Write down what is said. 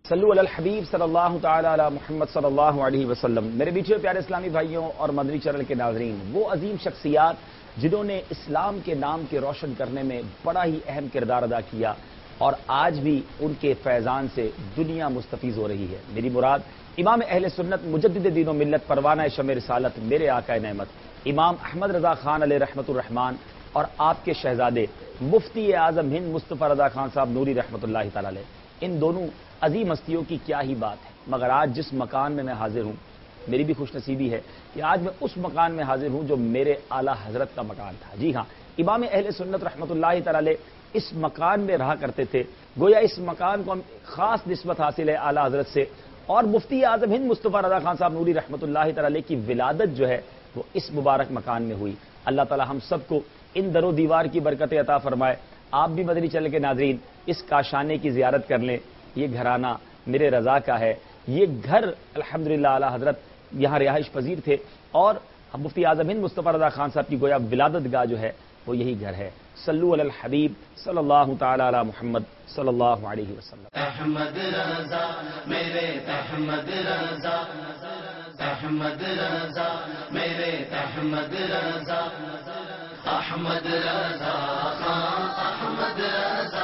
صلو علی الحبیب صلی اللہ تعالی علی محمد صلی اللہ علیہ وسلم۔ میرے بیچے پیارے اسلامی بھائیوں اور مدنی چینل کے ناظرین، وہ عظیم شخصیات جنہوں نے اسلام کے نام کے روشن کرنے میں بڑا ہی اہم کردار ادا کیا اور آج بھی ان کے فیضان سے دنیا مستفیض ہو رہی ہے۔ میری مراد امام اہل سنت مجدد دین و ملت پروانہ شمع رسالت میرے آقا نعمت امام احمد رضا خان علیہ رحمت الرحمان اور آپ کے شہزادے مفتی اعظم ہند مصطفی رضا خان صاحب نوری رحمت اللہ تعالی علیہ، ان دونوں عظیم ہستیوں کی کیا ہی بات ہے۔ مگر آج جس مکان میں حاضر ہوں، میری بھی خوش نصیبی ہے کہ آج میں اس مکان میں حاضر ہوں جو میرے اعلیٰ حضرت کا مکان تھا۔ جی ہاں، امام اہل سنت رحمت اللہ تعالی علیہ اس مکان میں رہا کرتے تھے۔ گویا اس مکان کو ہم خاص نسبت حاصل ہے اعلیٰ حضرت سے، اور مفتی اعظم ہند مصطفی رضا خان صاحب نوری رحمت اللہ تعالی علیہ کی ولادت جو ہے وہ اس مبارک مکان میں ہوئی۔ اللہ تعالی ہم سب کو ان در و دیوار کی برکت عطا فرمائے۔ آپ بھی مدنی چینل کے ناظرین اس کاشانے کی زیارت کر لیں۔ یہ گھرانہ میرے رضا کا ہے، یہ گھر الحمدللہ اعلیٰ حضرت یہاں رہائش پذیر تھے، اور مفتی اعظم ہند مصطفی رضا خان صاحب کی گویا ولادت گاہ جو ہے وہ یہی گھر ہے۔ صلو علی الحبیب صلی اللہ تعالی علی محمد صلی اللہ علیہ وسلم۔ احمد رضا میرے احمد رضا، احمد رضا میرے احمد رضا، احمد رضا خان احمد رضا